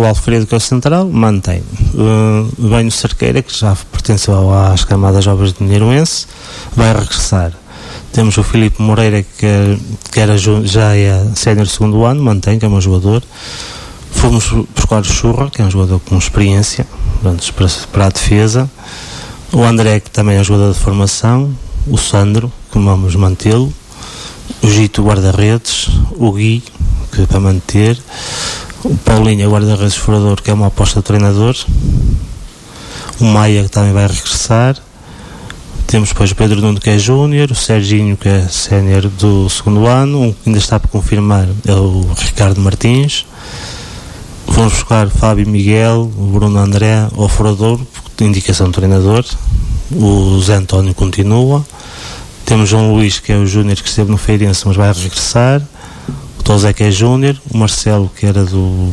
o Alfredo, que é o central, mantém. Vem o Cerqueira, que já pertenceu às camadas jovens de Mineirense, vai regressar. Temos o Filipe Moreira, que já é sénior segundo ano, mantém, que é um jogador. Fomos buscar o Churra, que é um jogador com experiência, para a defesa. O André, que também é um jogador de formação. O Sandro, que vamos mantê-lo. O Gito, guarda-redes. O Gui, que é para manter. O Paulinho, guarda-redes furador, que é uma aposta de treinador. O Maia, que também vai regressar. Temos depois o Pedro Nuno, que é júnior. O Serginho, que é sénior do segundo ano. Um que ainda está por confirmar é o Ricardo Martins. Vamos buscar Fábio Miguel, o Bruno André ao furador, de indicação do treinador. O Zé António continua. Temos João Luís, que é o júnior, que esteve no Feirense, mas vai regressar. O Tozé, que é júnior. O Marcelo, que era do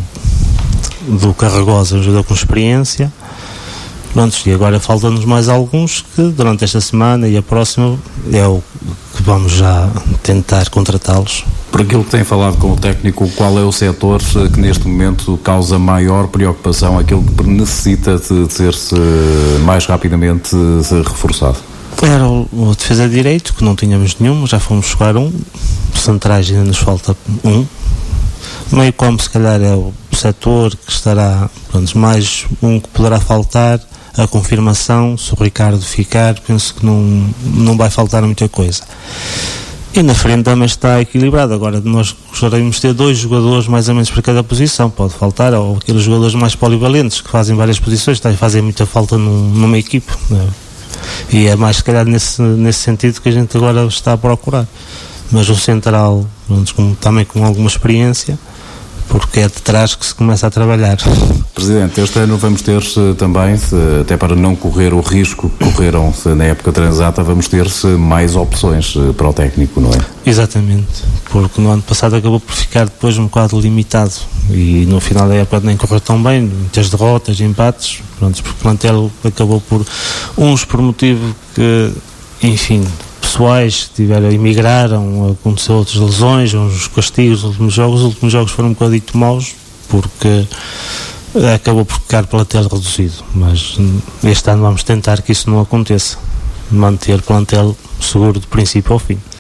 Carregosa, ajudou com experiência. Pronto, e agora faltam-nos mais alguns que durante esta semana e a próxima é o que vamos já tentar contratá-los. Por aquilo que tem falado com o técnico, qual é o setor que neste momento causa maior preocupação, aquele que necessita de ser-se mais rapidamente reforçado? Era o defesa de direito, que não tínhamos nenhum, já fomos buscar um. Centrais ainda nos falta um. Meio como se calhar é o setor que estará, pronto, mais um que poderá faltar. A confirmação, se o Ricardo ficar, penso que não vai faltar muita coisa. E na frente também está equilibrado. Agora nós gostaríamos de ter 2 jogadores mais ou menos para cada posição. Pode faltar, ou aqueles jogadores mais polivalentes que fazem várias posições, fazem muita falta numa equipe, né? E é mais se calhar nesse sentido que a gente agora está a procurar. Mas o central, também com alguma experiência, porque é de trás que se começa a trabalhar. Presidente, este ano vamos ter também, até para não correr o risco que correram na época transata, vamos ter mais opções para o técnico, não é? Exatamente, porque no ano passado acabou por ficar depois um bocado limitado e no final da época nem correu tão bem, muitas derrotas, empates, pronto, porque o plantel acabou por, uns por motivo que, enfim, pessoais emigraram, aconteceu outras lesões, uns castigos nos últimos jogos foram um bocadinho maus, porque acabou por ficar plantel reduzido, mas este ano vamos tentar que isso não aconteça, manter plantel seguro de princípio ao fim.